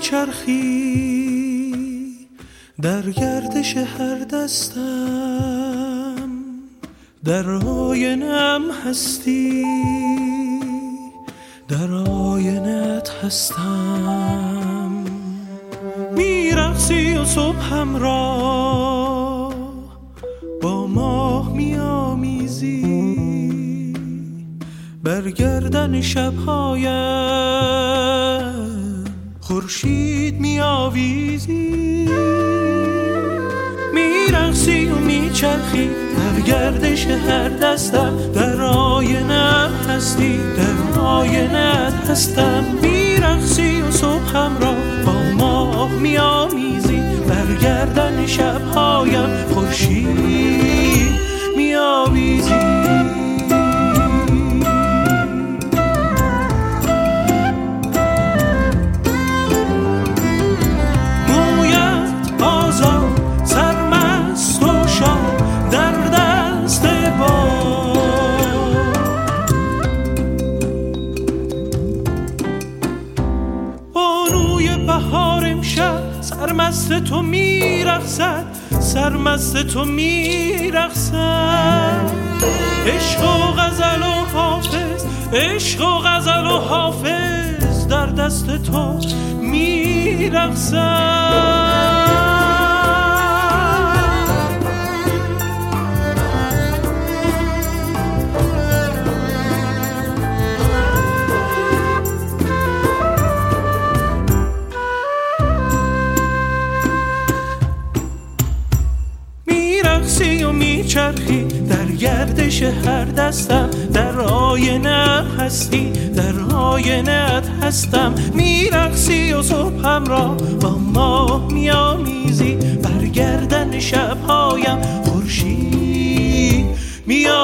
میچرخی در گردش هر دستم، در آینم هستی، در آینت هستم. میرقصی و صبحم را با ماه میامیزی، بر گردن شبهایم خورشید میآویزی. میرقصی و میچرخی در گردش هر دستم، در آینم هستی، در آینت هستم. میرقصی و صبحم را با ماه میآمیزی، بر گردن شبهایم خورشید میآویزی. سرمست تو میرقصد، سرمست تو میرقصد. عشق و غزل و حافظ، عشق و غزل و حافظ در دست تو میرقصد. میرقصی و میچرخی در گردش هر دستم، در آینه هستی، در آینت هستم. میرقصی و صبحم را با ماه میآمیزی، بر گردن شبهایم خورشید میآمیزی.